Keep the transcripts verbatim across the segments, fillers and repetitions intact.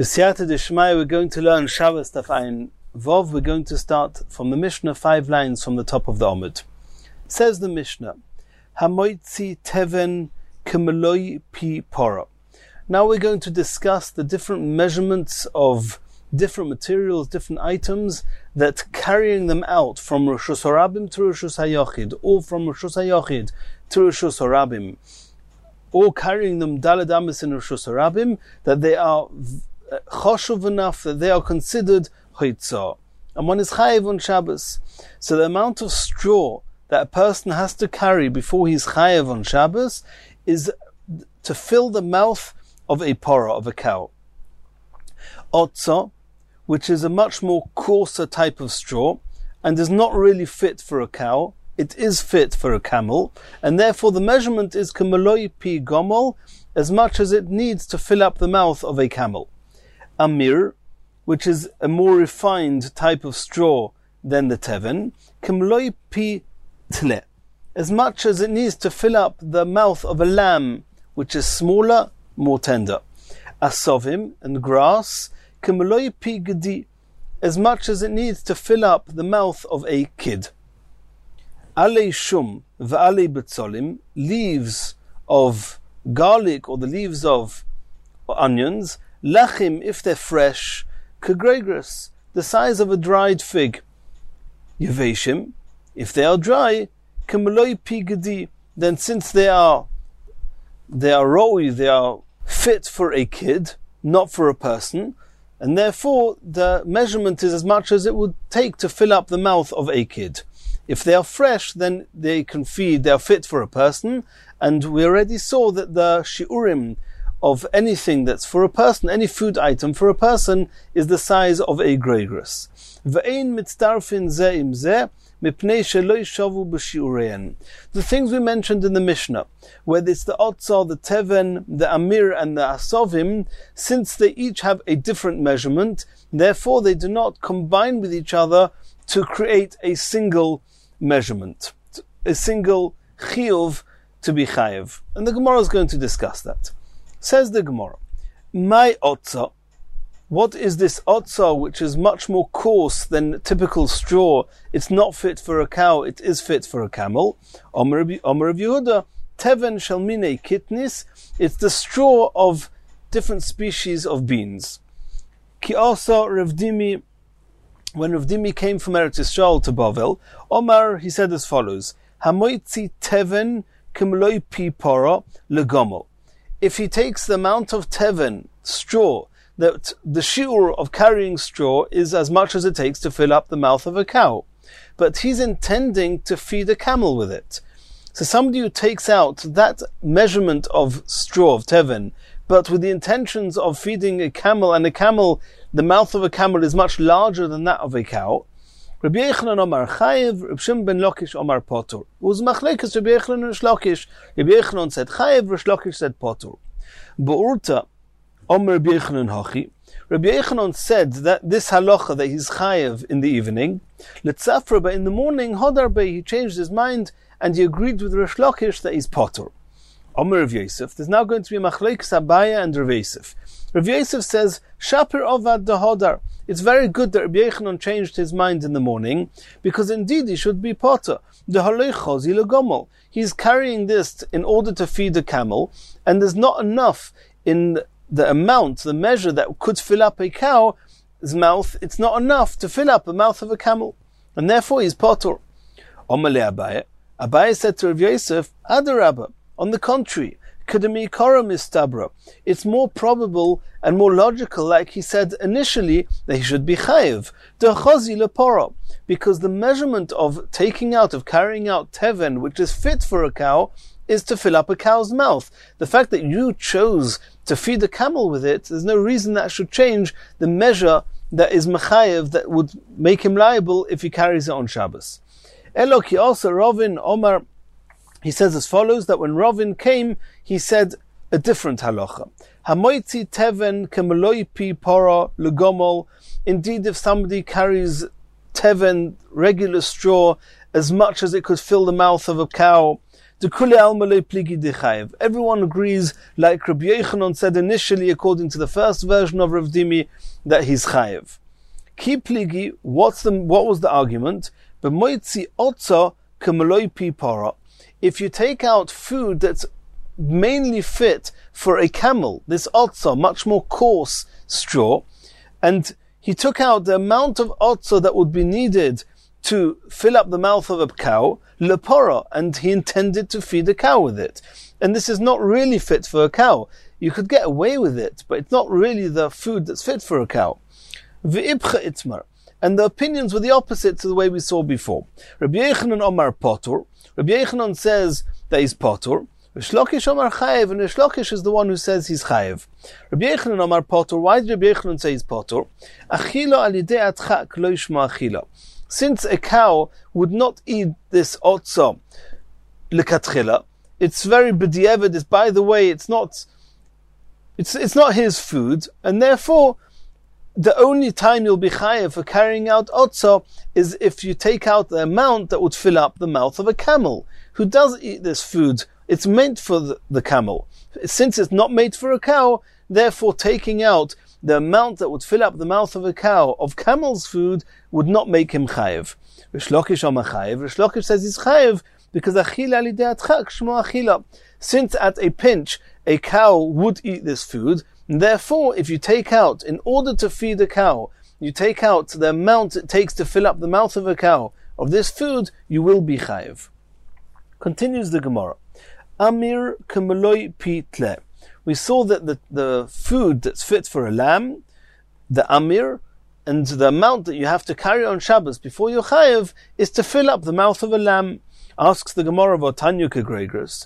B'siyata d'shmaya, we're going to learn Shabbos Daf Ayin Vov. We're going to start from the Mishnah, five lines from the top of the Amud. Says the Mishnah, Hamoitzi teven k'meloi pi pora. Now we're going to discuss the different measurements of different materials, different items, that carrying them out from Rishus HaRabim to Rishus HaYachid, or from Rishus HaYachid to Rishus HaRabim, or carrying them Daled Amis in Rishus HaRabim, that they are choshuv enough that they are considered hoitzah. And one is chayiv on Shabbos. So the amount of straw that a person has to carry before he's chayiv on Shabbos is to fill the mouth of a porah, of a cow. Otzah, which is a much more coarser type of straw, and is not really fit for a cow. It is fit for a camel, and therefore the measurement is k'meloi pi gomol, as much as it needs to fill up the mouth of a camel. Amir, which is a more refined type of straw than the teven, k'meloi pi tle, as much as it needs to fill up the mouth of a lamb, which is smaller, more tender. Asovim, and grass, k'meloi pi gedi, as much as it needs to fill up the mouth of a kid. Alei shum v'alei betzolim, leaves of garlic or the leaves of onions, lachim, if they're fresh, k'gregris, the size of a dried fig. Yeveshim, if they are dry, k'meloi pi gedi, then since they are they are roi, they are fit for a kid, not for a person, and therefore the measurement is as much as it would take to fill up the mouth of a kid. If they are fresh, then they can feed, they are fit for a person, and we already saw that the shiurim of anything that's for a person, any food item for a person, is the size of a gregris. Ve'ein mitzdarfin ze im ze, mipnei shelo yishavu b'shiurein. The things we mentioned in the Mishnah, whether it's the otzah, the teven, the amir, and the asovim, since they each have a different measurement, therefore they do not combine with each other to create a single measurement, a single chiyuv to be chayiv. And the Gemara is going to discuss that. Says the Gemara, my otzah, what is this otzah which is much more coarse than typical straw? It's not fit for a cow, it is fit for a camel. Omer of Yehuda, teven shalmine kitnis, it's the straw of different species of beans. Ki also Rav Dimi, when Rav Dimi came from Eretz Yisrael to Bavel, Omar, he said as follows, Hamoitzi teven k'meloi pi pora legomel. If he takes the amount of teven, straw, that the shiur of carrying straw is as much as it takes to fill up the mouth of a cow. But he's intending to feed a camel with it. So somebody who takes out that measurement of straw, of teven, but with the intentions of feeding a camel, and a camel, the mouth of a camel is much larger than that of a cow. Rabbi Yochanan Omar Chayev, Rabbi Shimon ben Lakish Omar Potur. It was machlekes Rabbi Yochanan and Rish Lakish. Rabbi Yochanan said Chayev, Rish Lakish said Potur. Be'urta Omar Rabbi Yochanan Hachi. Rabbi Yochanan said that this halacha that he's Chayev in the evening, Letzafra, but in the morning Hodarbe, he changed his mind and he agreed with Rish Lakish that he's Potur. Omar Rav Yosef. There's now going to be machlekes Abaya and Rav Yosef. Rav Yosef says Shapir Ovad Hodar. It's very good that Rabbi Yochanan changed his mind in the morning, because indeed he should be potter. He's carrying this in order to feed a camel, and there's not enough in the amount, the measure that could fill up a cow's mouth. It's not enough to fill up the mouth of a camel, and therefore he's potter. Omale Abaye. Abaye said to Rav Yosef, Adarabba, on the contrary, it's more probable and more logical, like he said initially, that he should be chayiv, because the measurement of taking out, of carrying out teven, which is fit for a cow, is to fill up a cow's mouth. The fact that you chose to feed a camel with it, there's no reason that should change the measure that is mechayiv, that would make him liable if he carries it on Shabbos. Eloki also Rovin Omar. He says as follows, that when Rovin came, he said a different halacha. Hamoitzi teven k'meloi pi pora legomol. Indeed, if somebody carries teven, regular straw, as much as it could fill the mouth of a cow, Everyone agrees, like Rabbi Yochanan said initially, according to the first version of Rav Dimi, that he's chayev. Ki pligi, what's the, what was the argument? If you take out food that's mainly fit for a camel, this otza, much more coarse straw, and he took out the amount of otza that would be needed to fill up the mouth of a cow, lepora, and he intended to feed a cow with it. And this is not really fit for a cow. You could get away with it, but it's not really the food that's fit for a cow. V'ibcha itmar. And the opinions were the opposite to the way we saw before. Rabbi Yochanan Omar Potur. Rabbi Yochanan says that he's Potur. Rish Lakish Omar Chayev, and Rish Lakish is the one who says he's Chayev. Rabbi Yochanan Omar Potur. Why did Rabbi Yochanan say he's Potur? Achila alidei atchak lo yishma achila. Since a cow would not eat this otza lekatchila, it's very b'diavad. It's, by the way, it's not, it's it's not his food, and therefore the only time you'll be chayav for carrying out otza is if you take out the amount that would fill up the mouth of a camel who does eat this food. It's meant for the, the camel. Since it's not made for a cow, therefore taking out the amount that would fill up the mouth of a cow of camel's food would not make him chayev. Rish Lakish Amar Chayev. Rish Lakish says he's chayev because achila alidei atchak shmo achila. Since at a pinch a cow would eat this food, and therefore if you take out, in order to feed a cow, you take out the amount it takes to fill up the mouth of a cow of this food, you will be chayev. Continues the Gemara. Amir kemeloi pitle. We saw that the, the food that's fit for a lamb, the amir, and the amount that you have to carry on Shabbos before you're chayev is to fill up the mouth of a lamb. Asks the Gemara about Tanya Kegregris.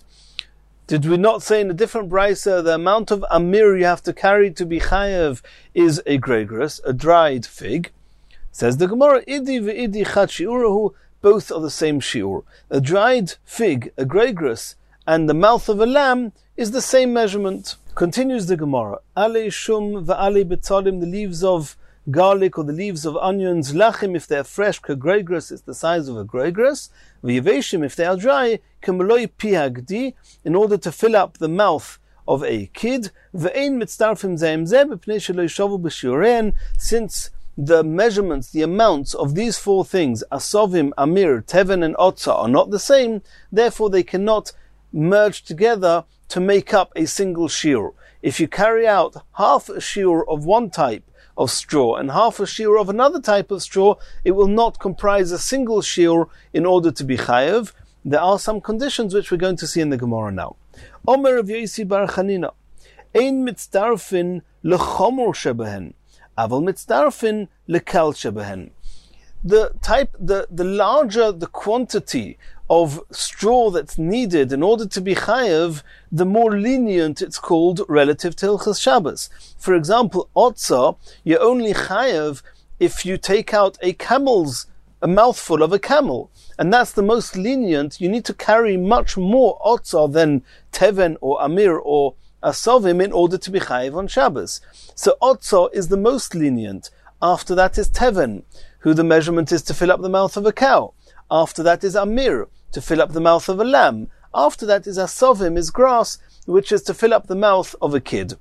Did we not say in a different brisa the amount of amir you have to carry to be chayev is a gregris, a dried fig? Says the Gemara, idi ve'idi chat shi'urahu, both are the same shi'ur. A dried fig, a gregris, and the mouth of a lamb is the same measurement. Continues the Gemara. Ale shum va'ale betalim, the leaves of garlic or the leaves of onions, lachim if they are fresh, kegregris, it's the size of a gregris, v'yeveshim if they are dry, kemeloi pihagdi, in order to fill up the mouth of a kid, ve'ein mitztarfim zeim zeh b'pnei shelo yishavu b'shiurein, since the measurements, the amounts of these four things, asovim, amir, teven, and otza, are not the same, therefore they cannot merge together to make up a single shiur. If you carry out half a shiur of one type of straw and half a shiur of another type of straw, it will not comprise a single shiur in order to be chayev. There are some conditions which we're going to see in the Gemara now. Omer Rav Yosi bar Chanina, ein mitzdarfin lechomor shebehen, aval mitzdarfin lekal shebehen. The type, the, the larger the quantity of straw that's needed in order to be chayev, the more lenient it's called relative to Hilchos Shabbos. For example, otza, you're only chayev if you take out a camel's, a mouthful of a camel. And that's the most lenient. You need to carry much more otza than teven or amir or asovim in order to be chayev on Shabbos. So otza is the most lenient. After that is teven, who the measurement is to fill up the mouth of a cow. After that is amir, to fill up the mouth of a lamb. After that is asovim, is grass, which is to fill up the mouth of a kid.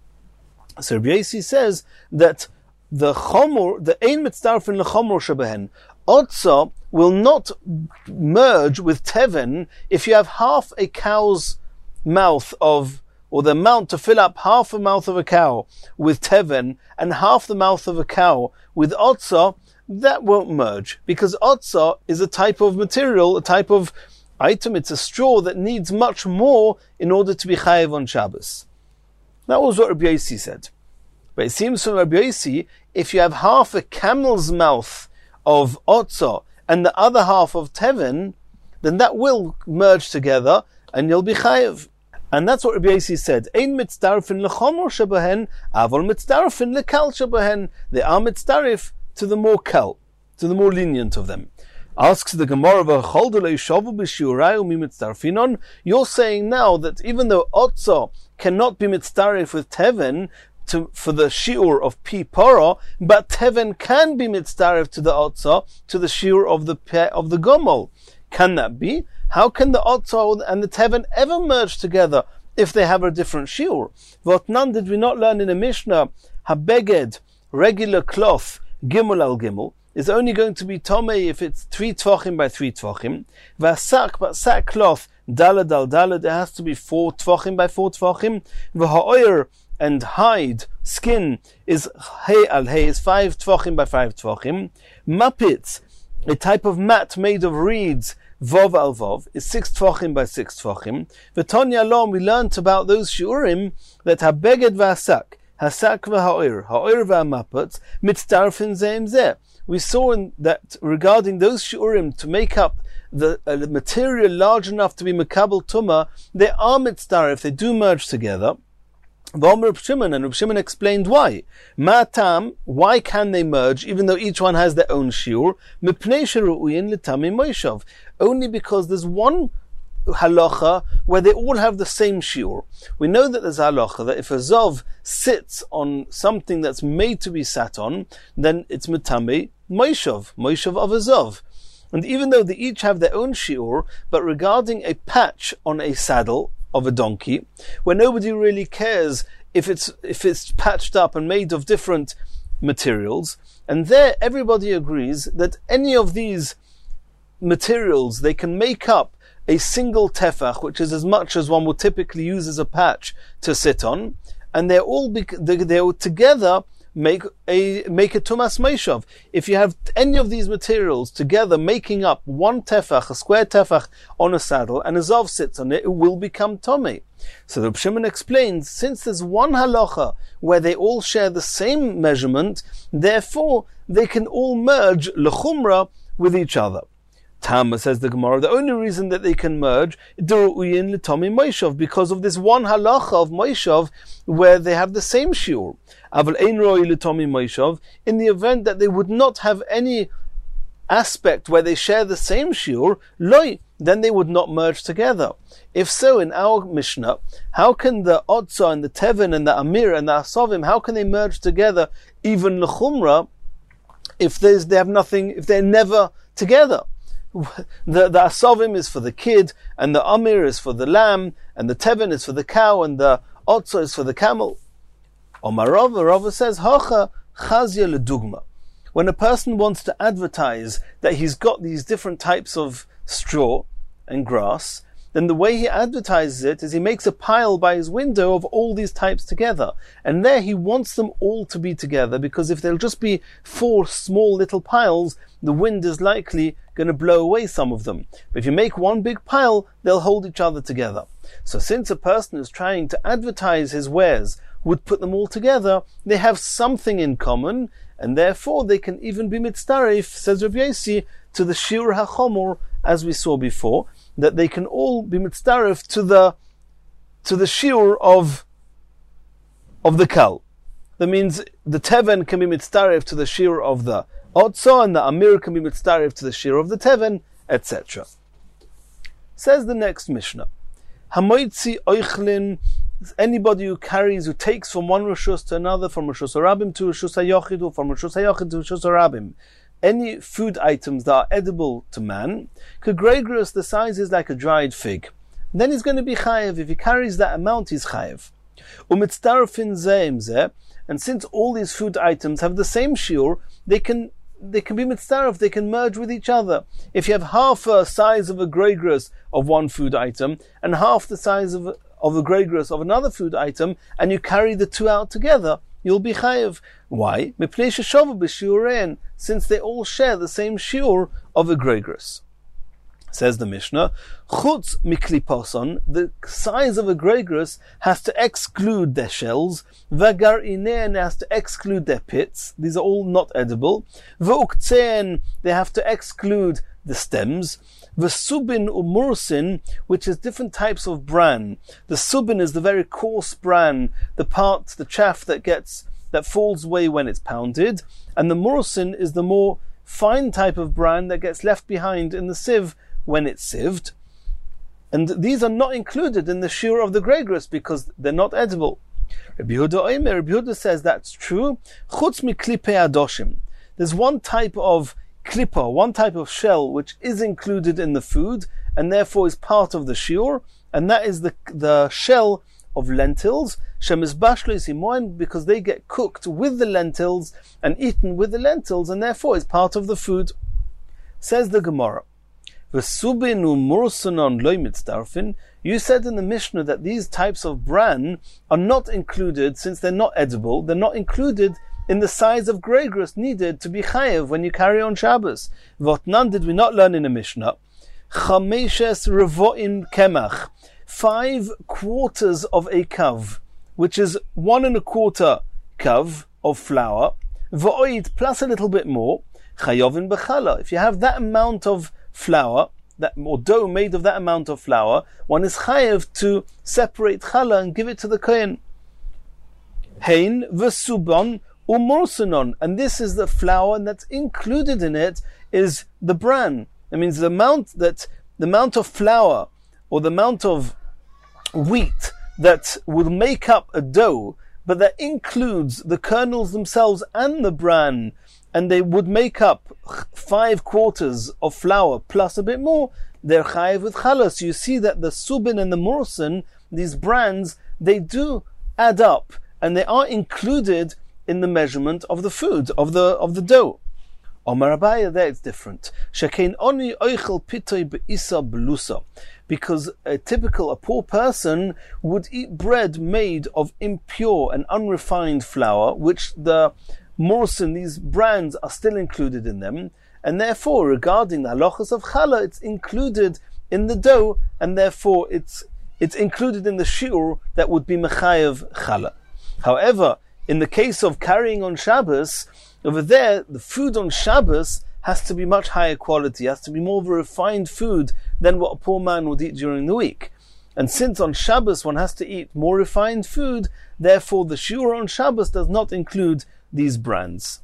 So Rabbi Yosi says that the chomor, the ein mitzdarfin lechomor shebehen, otza will not merge with teven if you have half a cow's mouth of, or the amount to fill up half a mouth of a cow with teven and half the mouth of a cow with otza. That won't merge, because otza is a type of material, a type of item, it's a straw that needs much more in order to be chayev on Shabbos. That was what Rabbi Yosi said. But it seems from Rabbi Yosi, if you have half a camel's mouth of otza and the other half of teven, then that will merge together and you'll be chayev. And that's what Rabbi Yosi said. Ein mitzdarfin lechomor shebehen, avol mitzdarfin lekal shebehen. They are mitzdarif to the more kal, to the more lenient of them. Asks the Gemara, you're saying now that even though otza cannot be mitzdarif with teven to, for the shiur of pi para, but teven can be mitzdarif to the otza, to the shiur of the of the gomol. Can that be? How can the Otzor and the Teven ever merge together if they have a different shiur? What none did we not learn in a Mishnah? Habeged, regular cloth, gimel al gimel, is only going to be tomei if it's three tvachim by three tvachim. Vasak, but sackcloth, dalad al dalad, it has to be four tvachim by four tvachim. V'ha'oyer, and hide, skin, is hay al hay, is five tvachim by five tvachim. Muppets, a type of mat made of reeds, vov al vov, is six tvachim by six tvachim. V'tonya lom, we learnt about those shiurim that habeged v'asak, hasak v'ha'oyer, ha'oyer v'amapet, mitzdarfin zeim zeh. We saw in that regarding those shiurim to make up the, uh, the material large enough to be mekabel tuma, they are mitzdarif, they do merge together. V'omer Reb Shimon, and Reb Shimon explained why. Ma'atam, why can they merge even though each one has their own shiur? Mipnei sheru'uyin l'tamei moishav. Only because there's one halacha where they all have the same shiur. We know that there's a halacha that if a zov sits on something that's made to be sat on, then it's metame moishav, moishav of a zov. And even though they each have their own shiur, but regarding a patch on a saddle of a donkey, where nobody really cares if it's if it's patched up and made of different materials, and there everybody agrees that any of these materials, they can make up a single tefach, which is as much as one would typically use as a patch to sit on, and they're all bec- they, they all together make a make a tumas meishav. If you have any of these materials together making up one tefach, a square tefach on a saddle, and a zov sits on it, it will become tomei. So the Reb Shimon explains, since there's one halacha where they all share the same measurement, therefore they can all merge lechumra with each other. Tama, says the Gemara, the only reason that they can merge is because of this one halacha of Moishav where they have the same shiur. In the event that they would not have any aspect where they share the same shiur, loy, then they would not merge together. If so, in our Mishnah, how can the Otzah and the Teven and the Amir and the Asavim, how can they merge together even l'chumra if there's, they have nothing, if they're never together? The, the Asavim is for the kid, and the Amir is for the lamb, and the Teven is for the cow, and the Otzah is for the camel. Omar Rava, Rava says, Hacha chazia ledugma. When a person wants to advertise that he's got these different types of straw and grass, then the way he advertises it is he makes a pile by his window of all these types together. And there he wants them all to be together, because if there'll just be four small little piles, the wind is likely going to blow away some of them. But if you make one big pile, they'll hold each other together. So since a person is trying to advertise his wares, would put them all together, they have something in common, and therefore they can even be mitzdarif, says Rabbi Yossi, to the shiur hachomor, as we saw before, that they can all be mitzdarif to the to the shiur of of the kal. That means the teven can be mitzdarif to the shiur of the otzah, and the amir can be mitzdarif to the shiur of the teven, et cetera. Says the next Mishnah, Hamoitzi oichlin, anybody who carries, who takes from one rishus to another, from rishus harabim to rishus hayochid, or from rishus hayochid to rishus harabim, any food items that are edible to man, kegregros, the size is like a dried fig, then he's going to be chayev. If he carries that amount, he's chayev. Umitzdarfin zeim zeh, and since all these food items have the same shiur, they can they can be mitzdarf, they can merge with each other. If you have half a size of a gregros of one food item and half the size of a, of a gregros of another food item, and you carry the two out together, you'll be chayev. Why? Since they all share the same shiur of a gregros. Says the Mishnah, chutz mikliposon, the size of a gregros has to exclude their shells, vagar inen has to exclude their pits, these are all not edible, v'uktzen, they have to exclude the stems, v'subin umursin, which is different types of bran. The subin is the very coarse bran, the part, the chaff that gets, that falls away when it's pounded, and the mursin is the more fine type of bran that gets left behind in the sieve when it's sieved, and these are not included in the shiur of the gregros because they're not edible. Rabbi Yehuda Omer, Rabbi Yehuda says that's true. Chutz miklipe adoshim, there's one type of klippa, one type of shell which is included in the food and therefore is part of the shiur, and that is the the shell of lentils, because they get cooked with the lentils and eaten with the lentils, and therefore is part of the food. Says the Gemara, you said in the Mishnah that these types of bran are not included, since they're not edible, they're not included in the size of gregris needed to be chayev when you carry on Shabbos. What none did we not learn in the Mishnah? Chameshes revo'im kemach, five quarters of a kav, which is one and a quarter kav of flour, v'oid plus a little bit more, chayovin b'chala. If you have that amount of flour, that or dough made of that amount of flour, one is chayev to separate challah and give it to the kohen. Hein v'suban umorsanon, and this is the flour, and that's included in it is the bran. That means the amount that the amount of flour or the amount of wheat that would make up a dough, but that includes the kernels themselves and the bran, and they would make up five quarters of flour plus a bit more, they're chayiv with challah. So you see that the subin and the morsan, these brands, they do add up, and they are included in the measurement of the food, of the of the dough. Omar Abaya, there it's different. Shekein oni oichel pitoi be'isa belusa. Because a typical, a poor person would eat bread made of impure and unrefined flour, which the morsan, these brands, are still included in them, and therefore, regarding the halachas of challah, it's included in the dough, and therefore it's it's included in the shiur that would be mechayev challah. However, in the case of carrying on Shabbos, over there, the food on Shabbos has to be much higher quality, has to be more of a refined food than what a poor man would eat during the week. And since on Shabbos one has to eat more refined food, therefore the shiur on Shabbos does not include these brands.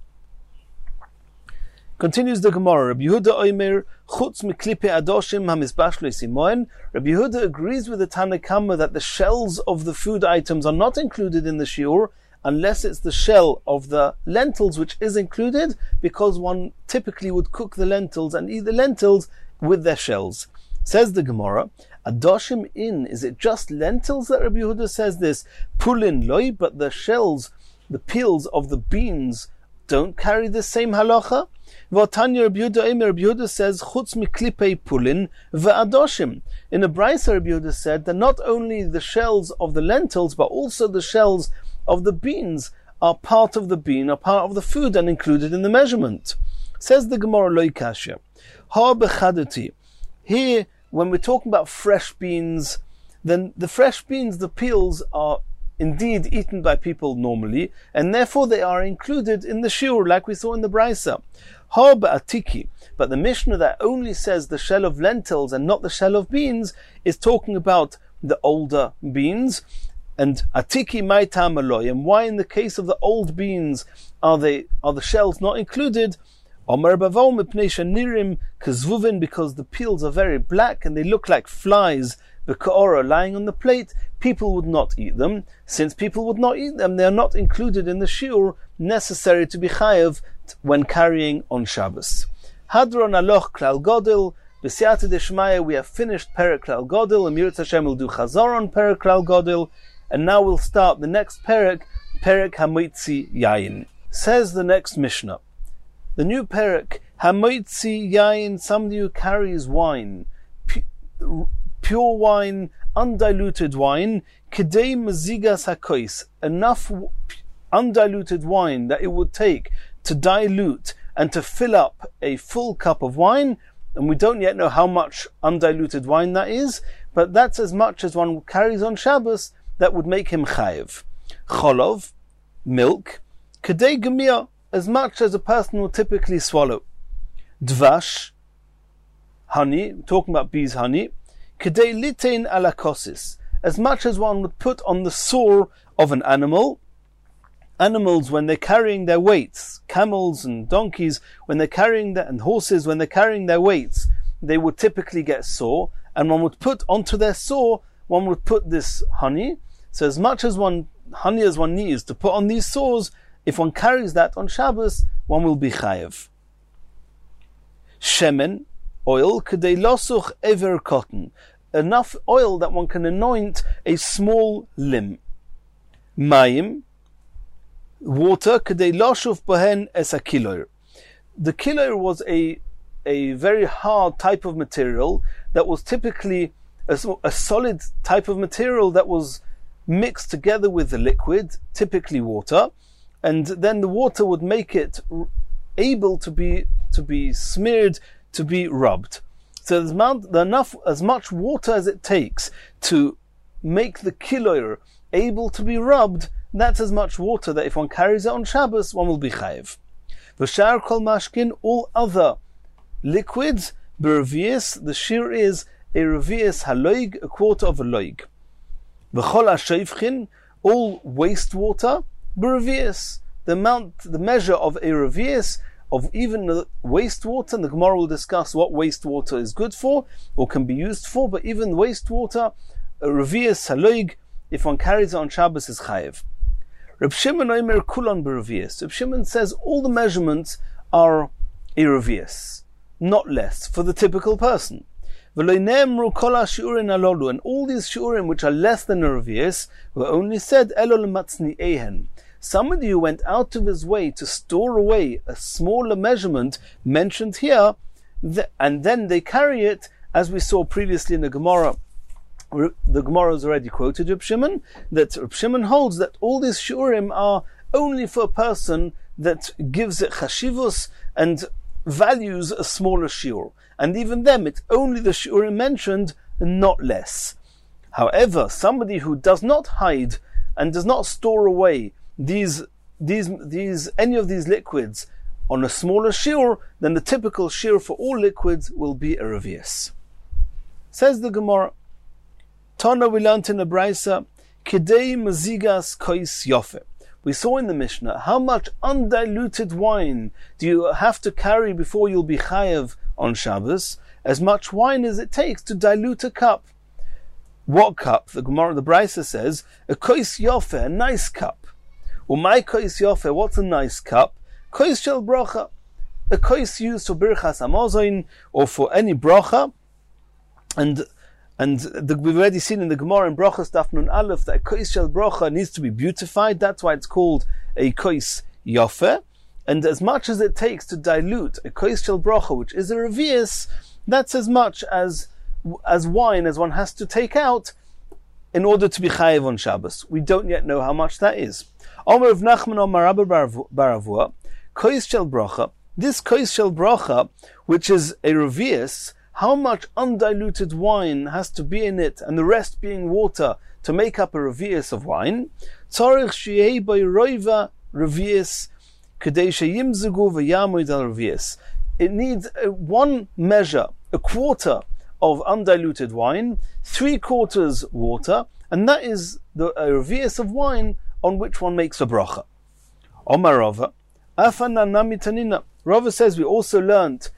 Continues the Gemara, Rabbi Yehuda Omer, Chutz miklipe adoshim hamizbash le'simoen. Rabbi Yehuda agrees with the Tanna Kamma that the shells of the food items are not included in the shiur, unless it's the shell of the lentils which is included, because one typically would cook the lentils and eat the lentils with their shells. Says the Gemara, Adoshim in, is it just lentils that Rabbi Yehuda says this? Pulin loy, but the shells, the peels of the beans don't carry the same halacha? V'atanya Rabbi Yehuda, Rabbi Yehuda says, Chutz miklipei pulin ve'adoshim. In a brayso, Rabbi Yehuda said that not only the shells of the lentils, but also the shells of the beans are part of the bean, are part of the food and included in the measurement. Says the Gemara Loi Kasha, Ha bechadati. Here, when we're talking about fresh beans, then the fresh beans, the peels, are indeed eaten by people normally, and therefore they are included in the shiur, like we saw in the brayso. Ha ba'atiki. But the Mishnah that only says the shell of lentils and not the shell of beans is talking about the older beans. And atiki maitam aloy, and why in the case of the old beans are they are the shells not included? Omer bavo mipnei shenirim kazvuvin, because the peels are very black and they look like flies, b'ka'ora, lying on the plate. People would not eat them. Since people would not eat them, they are not included in the shiur necessary to be chayev when carrying on Shabbos. Hadron aloch klal godel. B'siyata deshmaya, we have finished Perek Klal Godel, and Mirat Hashem will do Chazor on Perek Klal Godel. And now we'll start the next Perek, Perek Hamoitzi Yayin. Says the next Mishnah, the new Perek, Hamoitzi Yayin, somebody who carries wine, pu- pure wine, undiluted wine, Kedei Mazigas HaKois, enough undiluted wine that it would take to dilute and to fill up a full cup of wine, and we don't yet know how much undiluted wine that is, but that's as much as one carries on Shabbos, that would make him chayiv. Cholov, milk, kedei gemia, as much as a person would typically swallow. Dvash, honey, talking about bees' honey, kedei litein alakosis, as much as one would put on the sore of an animal. Animals, when they're carrying their weights, camels and donkeys, when they're carrying their, and horses, when they're carrying their weights, they would typically get sore, and one would put onto their sore, one would put this honey. So as much as one honey as one needs to put on these sores, if one carries that on Shabbos, one will be chayev. Shemen, oil, kedei losuch ever cotton, enough oil that one can anoint a small limb. Mayim, water, kedei loshuf bohen es a kiloir. The kiloir was a a very hard type of material that was typically a, a solid type of material that was mixed together with the liquid, typically water, and then the water would make it able to be to be smeared, to be rubbed. So there's amount, enough, as much water as it takes to make the kiloir able to be rubbed, that's as much water that if one carries it on Shabbos, one will be chayiv. V'shar kol mashkin, all other liquids, b'revius, the shear is a revius haloig, a quarter of a loig. V'chol ha'sheifchin, all wastewater, b'revius, the amount, the measure of a revius, of even the wastewater, and the Gemara will discuss what wastewater is good for, or can be used for, but even wastewater, a revius haloig, if one carries it on Shabbos, is chayiv. Reb Shimon omer kulon b'revius. Reb Shimon says all the measurements are a revius, not less, for the typical person. And all these shiurim which are less than a revius were only said elol matzni'ehen. Somebody who went out of his way to store away a smaller measurement mentioned here, and then they carry it, as we saw previously in the Gemara. The Gemara has already quoted Reb Shimon, that Reb Shimon holds that all these shiurim are only for a person that gives it chashivus and values a smaller shiur. And even them, it's only the shiurim mentioned, not less. However, somebody who does not hide and does not store away these, these, these, any of these liquids on a smaller shiur, then the typical shiur for all liquids will be a revius. Says the Gemara, Tana, we learned in the Braisa, Kidei mazigas kois yofe. We saw in the Mishnah how much undiluted wine do you have to carry before you'll be chayav on Shabbos, as much wine as it takes to dilute a cup. What cup? The Gemara, the Braisa says, a kois yofe, a nice cup. Well, my kois yofe, what's a nice cup? Kois shel brocha, a kois used for birchas hamazon or for any brocha, and And the, we've already seen in the Gemara in Brachas Daf Nun Aleph that a kois shel brocha needs to be beautified. That's why it's called a kois yofe. And as much as it takes to dilute a kois shel brocha, which is a revius, that's as much as as wine as one has to take out in order to be chayiv on Shabbos. We don't yet know how much that is. Omer of Nachman Omar Rabba Baravua, kois shel brocha. This kois shel brocha, which is a revius, how much undiluted wine has to be in it, and the rest being water, to make up a revius of wine. Tzarich sheyeh by roiva revius, kedei sheyimzugu v'yamoid al revius. It needs a, one measure, a quarter of undiluted wine, three quarters water, and that is the a revius of wine on which one makes a bracha. Omar Rava, afana namitanina. Rava says we also learnt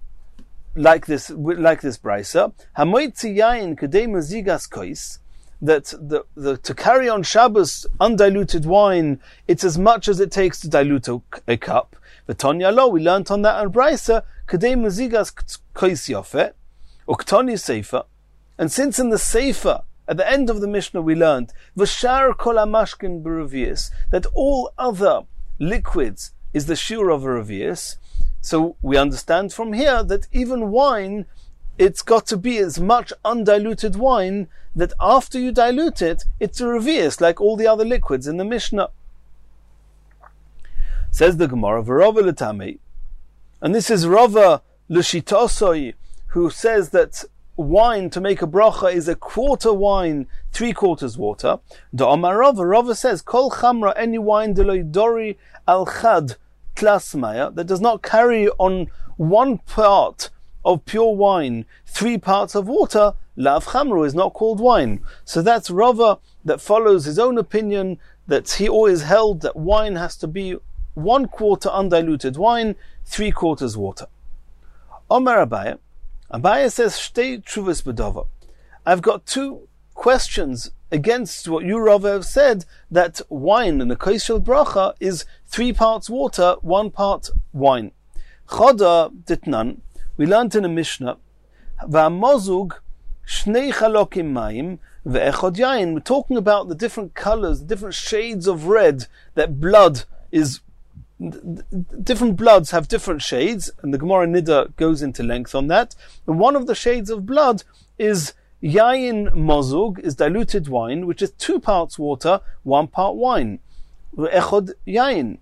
like this, like this brisa, hamoitzi yain kedei mazigas kois, that the, the to carry on Shabbos undiluted wine, it's as much as it takes to dilute a, a cup. V'tonya lo, we learnt on that on brisa, kedei mazigas kois yofe, uktoni seifa, and since in the seifa at the end of the Mishnah we learnt v'shar kol hamashkin b'revius, that all other liquids is the shiur of a revius. So we understand from here that even wine, it's got to be as much undiluted wine that after you dilute it, it's a revius like all the other liquids in the Mishnah. Says the Gemara, V'Rava l'tamei, and this is Rava l'shitosoi, who says that wine to make a bracha is a quarter wine, three quarters water. Da'amar Rava, Rava says, Kol chamra, any wine deloi dori al chad tlasmaya, that does not carry on one part of pure wine three parts of water, lav chamru, is not called wine. So that's Rava that follows his own opinion, that he always held that wine has to be one quarter undiluted wine, three quarters water. Omer Abaye, Abaye says, Shtei Truvas Bedova. I've got two questions against what you, Rava, have said, that wine in the kois shel bracha is three parts water, one part wine. Choda ditnan, We learned in a Mishnah, Va'amozug shnei chalokim mayim ve'echod yain. We're talking about the different colors, the different shades of red that blood is. Different bloods have different shades, and the Gemara Nida goes into length on that. And one of the shades of blood is yayin mozug, is diluted wine, which is two parts water, one part wine. Echod yayin.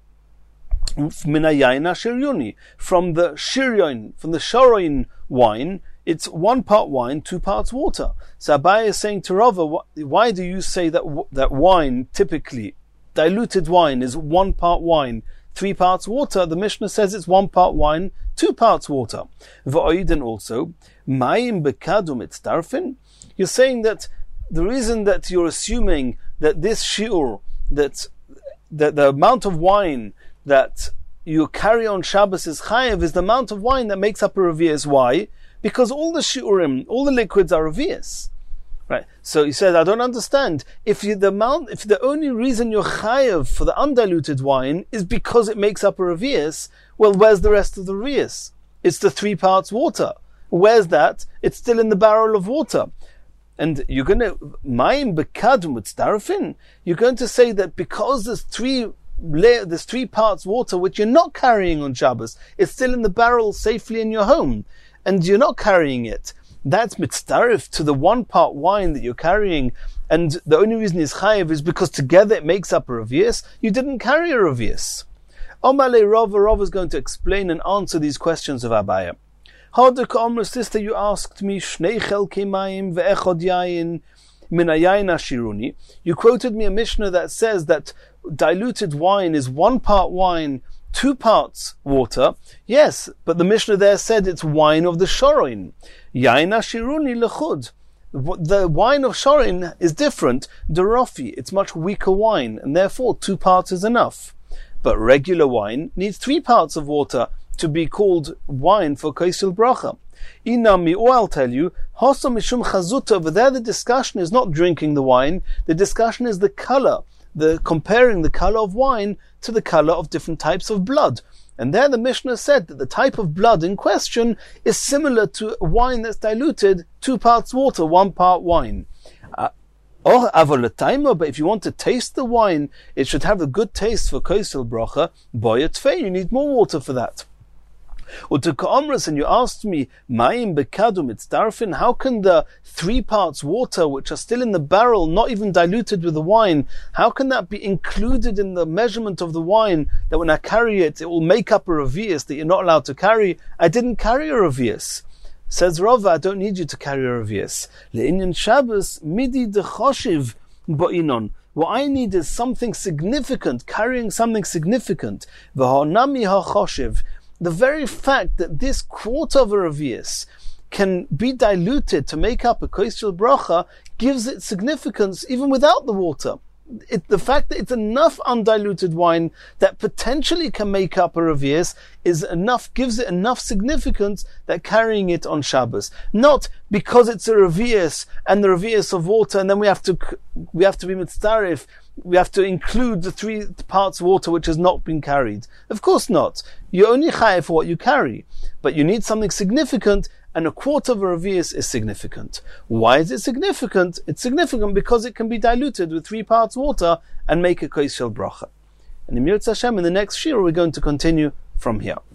Mina yayin ashiryuni. From the shiryon, from the sharoin wine, it's one part wine, two parts water. So Abaye is saying to Rava, why do you say that that wine, typically, diluted wine is one part wine, three parts water? The Mishnah says it's one part wine, two parts water. V'oiden also, mayim bekadum itztarfin. You're saying that the reason that you're assuming that this shiur, that, that the amount of wine that you carry on Shabbos is chayev, is the amount of wine that makes up a revius. Why? Because all the shiurim, all the liquids are revius. Right. So he says, I don't understand. If you, the amount, if the only reason you're chayev for the undiluted wine is because it makes up a revius, well, where's the rest of the revius? It's the three parts water. Where's that? It's still in the barrel of water. And you're going to, mayim bekadum utztarfin, you're going to say that because there's three layer, there's three parts water which you're not carrying on Shabbos, it's still in the barrel safely in your home, and you're not carrying it. That's mitzdarif to the one part wine that you're carrying, and the only reason is chayev is because together it makes up a revius. You didn't carry a revius. Omale Rava, Rava is going to explain and answer these questions of Abaye. Hadaka Amr, sister, you asked me, Shnei chelkei mayim ve'echod yayin min hayayin ashiruni. You quoted me a Mishnah that says that diluted wine is one part wine, two parts water. Yes, but the Mishnah there said it's wine of the shorin. Yain ashiruni lechud. The wine of shorin is different. Derofi, it's much weaker wine, and therefore two parts is enough. But regular wine needs three parts of water to be called wine for Kosel Bracha. Inami, or I'll tell you, Hosa Mishum Chazuta, over there the discussion is not drinking the wine, the discussion is the color, the comparing the color of wine to the color of different types of blood. And there the Mishnah said that the type of blood in question is similar to wine that's diluted, two parts water, one part wine. Uh, Or avolataima, but if you want to taste the wine, it should have a good taste for Kosel Bracha. Boyat fei, you need more water for that. Or to Ka'amras, and you asked me, Mayim bekadum itzdarfin, how can the three parts water, which are still in the barrel, not even diluted with the wine, how can that be included in the measurement of the wine, that when I carry it, it will make up a revius that you're not allowed to carry? I didn't carry a revius. Says Rava, I don't need you to carry a revius. Le'inyan Shabbos, midi dechoshiv ba'inon. What I need is something significant, carrying something significant. V'ha'nami ha'choshiv. The very fact that this quarter of a revius can be diluted to make up a Kosel Bracha gives it significance even without the water. It, the fact that it's enough undiluted wine that potentially can make up a revius is enough, gives it enough significance that carrying it on Shabbos. Not because it's a revius and the revius of water, and then we have to we have to be mitzdarif, we have to include the three parts water which has not been carried. Of course not. You only chayev for what you carry, but you need something significant, and a quarter of a revius is significant. Why is it significant? It's significant because it can be diluted with three parts water and make a Kosel Bracha. And in Mirz Hashem, in the next shir, we're going to continue from here.